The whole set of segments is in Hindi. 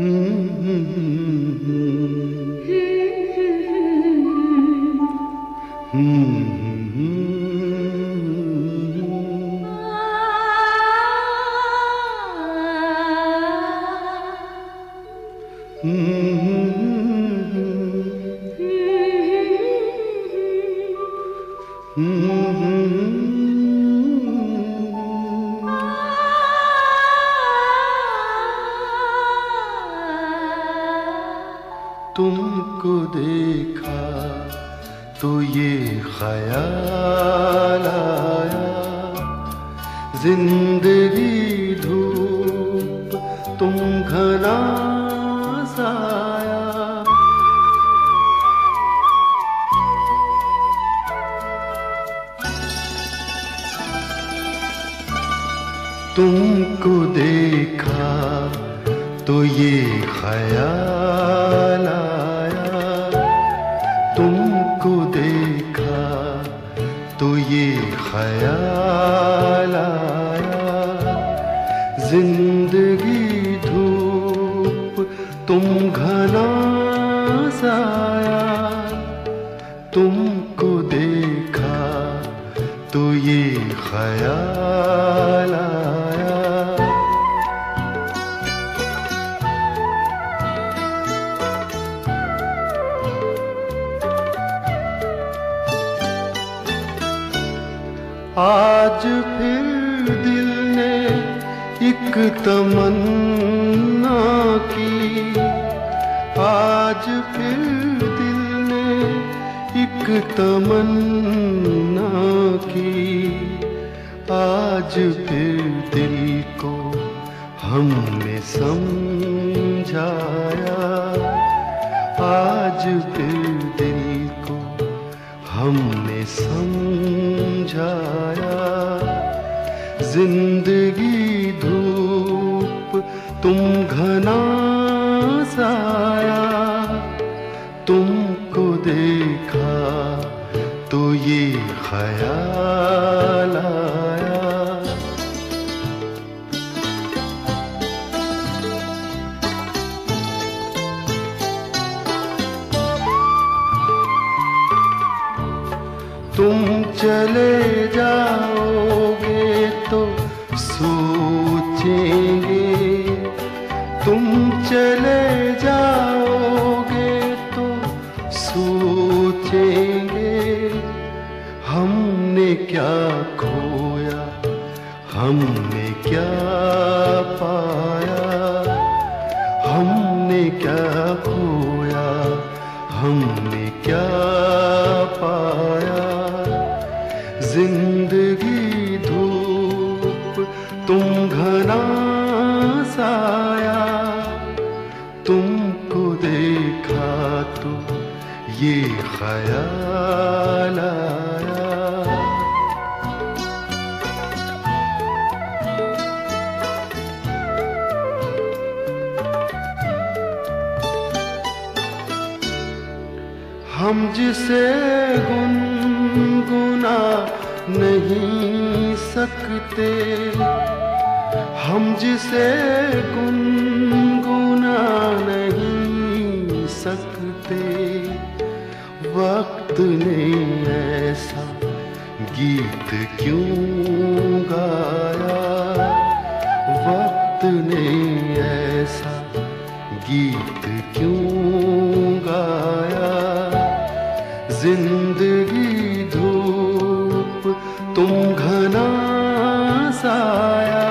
तुमको देखा तो ये ख्याल आया, जिंदगी धूप तुम घना साया। तुमको देखा तो ये ख्याल आया, तुमको देखा तो ये ख्याल आया, जिंदगी धूप तुम घना साया। तुमको देखा तो ये ख्याल आया। आज फिर दिल ने एक तमन्ना की, आज फिर दिल ने एक तमन्ना की, आज फिर दिल को हमने समझाया, आज फिर दिल को हमने समझाया। जिंदगी धूप तुम घना साया, तुमको देखा तो ये ख्याल आया। तुम चले जाओगे तो सोचेंगे, तुम चले जाओगे तो सोचेंगे, हमने क्या खोया हमने क्या पाया, हमने क्या खोया हमने क्या पाया। जिंदगी धूप तुम घना साया, तुमको देखा तो ये ख्याल आया। हम जिसे गुनगुना नहीं सकते, हम जिसे गुनगुना नहीं सकते, वक्त ने ऐसा गीत क्यों गाया, वक्त ने ऐसा गीत क्यों गाया। जिंदगी धूप तुम घना साया,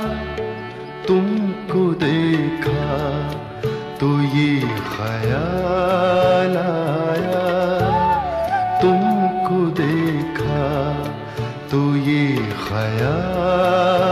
तुमको देखा तो ये ख्याल आया, तुमको देखा तो ये ख्याल